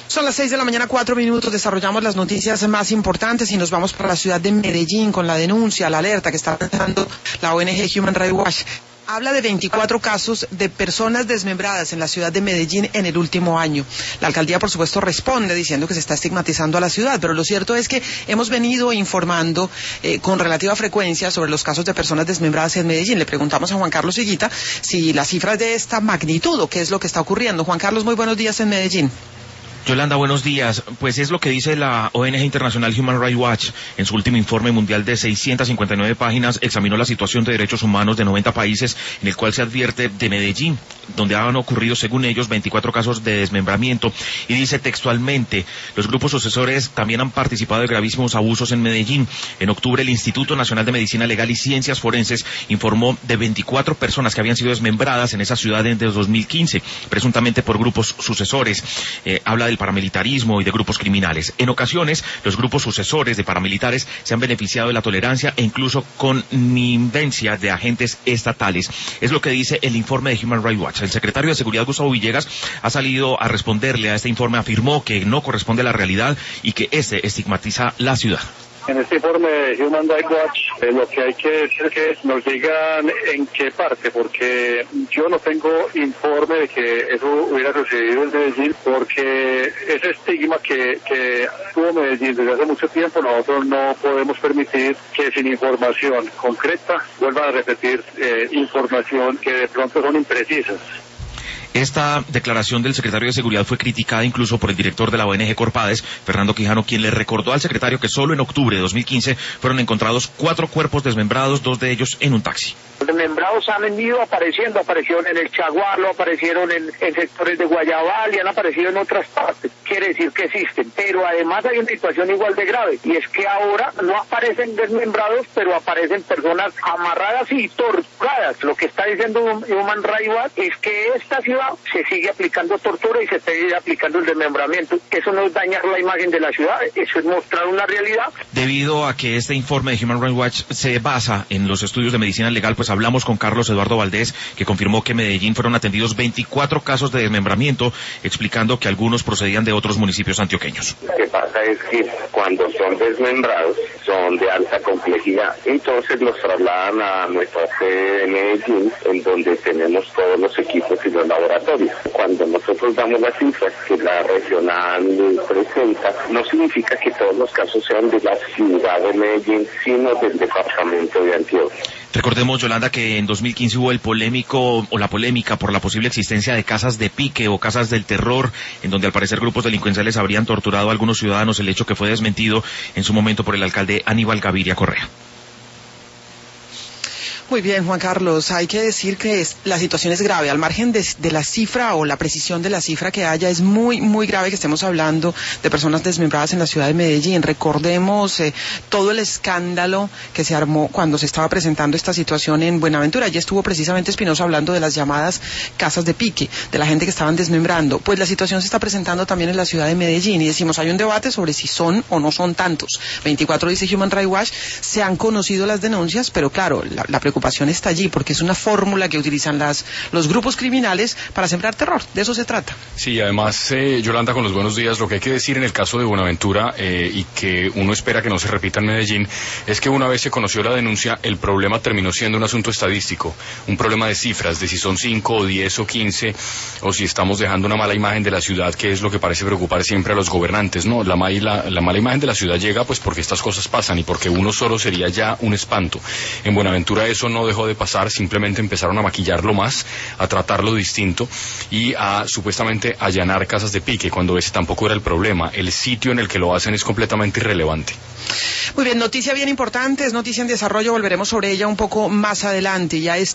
Son las 6 de la mañana, 4 minutos, desarrollamos las noticias más importantes y nos vamos para la ciudad de Medellín con la denuncia, la alerta que está lanzando la ONG Human Rights Watch. Habla de 24 casos de personas desmembradas en la ciudad de Medellín en el último año. La alcaldía, por supuesto, responde diciendo que se está estigmatizando a la ciudad, pero lo cierto es que hemos venido informando con relativa frecuencia sobre los casos de personas desmembradas en Medellín. Le preguntamos a Juan Carlos Higuita si la cifra es de esta magnitud o qué es lo que está ocurriendo. Juan Carlos, muy buenos días en Medellín. Yolanda, buenos días. Pues es lo que dice la ONG internacional Human Rights Watch. En su último informe mundial de 659 páginas, examinó la situación de derechos humanos de 90 países, en el cual se advierte de Medellín, donde han ocurrido, según ellos, 24 casos de desmembramiento. Y dice textualmente, los grupos sucesores también han participado de gravísimos abusos en Medellín. En octubre, el Instituto Nacional de Medicina Legal y Ciencias Forenses informó de 24 personas que habían sido desmembradas en esa ciudad desde 2015, presuntamente por grupos sucesores. Habla del paramilitarismo y de grupos criminales. En ocasiones, los grupos sucesores de paramilitares se han beneficiado de la tolerancia e incluso connivencia de agentes estatales. Es lo que dice el informe de Human Rights Watch. El secretario de Seguridad, Gustavo Villegas, ha salido a responderle a este informe, afirmó que no corresponde a la realidad y que este estigmatiza la ciudad. En este informe de Human Rights Watch, lo que hay que decir es que nos digan en qué parte, porque yo no tengo informe de que eso hubiera sucedido en Medellín, porque ese estigma que tuvo Medellín desde hace mucho tiempo, nosotros no podemos permitir que sin información concreta vuelvan a repetir información que de pronto son imprecisas. Esta declaración del secretario de Seguridad fue criticada incluso por el director de la ONG Corpades, Fernando Quijano, quien le recordó al secretario que solo en octubre de 2015 fueron encontrados 4 cuerpos desmembrados, 2 de ellos en un taxi. Los desmembrados han venido aparecieron en el Chaguarlo, aparecieron en sectores de Guayabal y han aparecido en otras partes. Quiere decir que existen, pero además hay una situación igual de grave, y es que ahora no aparecen desmembrados, pero aparecen personas amarradas y torturadas. Lo que está diciendo Human Rights Watch es que esta ciudad se sigue aplicando tortura y se sigue aplicando el desmembramiento. Eso no es dañar la imagen de la ciudad, eso es mostrar una realidad. Debido a que este informe de Human Rights Watch se basa en los estudios de medicina legal, pues hablamos con Carlos Eduardo Valdés, que confirmó que en Medellín fueron atendidos 24 casos de desmembramiento, explicando que algunos procedían de otros municipios antioqueños. Lo que pasa es que cuando son desmembrados son de alta complejidad, entonces los trasladan a nuestra sede de Medellín, en donde tenemos todos los equipos y los laboratorios. Cuando nosotros damos las cifras que la regional presenta, no significa que todos los casos sean de la ciudad de Medellín, sino del departamento de Antioquia. Recordemos, Yolanda, que en 2015 hubo la polémica por la posible existencia de casas de pique o casas del terror, en donde al parecer grupos delincuenciales habrían torturado a algunos ciudadanos, el hecho que fue desmentido en su momento por el alcalde Aníbal Gaviria Correa. Muy bien, Juan Carlos, hay que decir que la situación es grave, al margen de la cifra o la precisión de la cifra que haya, es muy, muy grave que estemos hablando de personas desmembradas en la ciudad de Medellín. Recordemos todo el escándalo que se armó cuando se estaba presentando esta situación en Buenaventura. Allí estuvo precisamente Espinosa hablando de las llamadas casas de pique, de la gente que estaban desmembrando. Pues la situación se está presentando también en la ciudad de Medellín y decimos, hay un debate sobre si son o no son tantos. 24, dice Human Rights Watch, se han conocido las denuncias, pero claro, la preocupación está allí porque es una fórmula que utilizan los grupos criminales para sembrar terror. De eso se trata. Sí, además, Yolanda, con los buenos días, lo que hay que decir en el caso de Buenaventura y que uno espera que no se repita en Medellín es que una vez se conoció la denuncia, el problema terminó siendo un asunto estadístico, un problema de cifras, de si son 5 o 10 o 15 o si estamos dejando una mala imagen de la ciudad, que es lo que parece preocupar siempre a los gobernantes, ¿no? La mala imagen de la ciudad llega pues porque estas cosas pasan y porque uno solo sería ya un espanto. En Buenaventura eso no dejó de pasar, simplemente empezaron a maquillarlo más, a tratarlo distinto y a supuestamente allanar casas de pique, cuando ese tampoco era el problema. El sitio en el que lo hacen es completamente irrelevante. Muy bien, noticia bien importante, es noticia en desarrollo, volveremos sobre ella un poco más adelante. Ya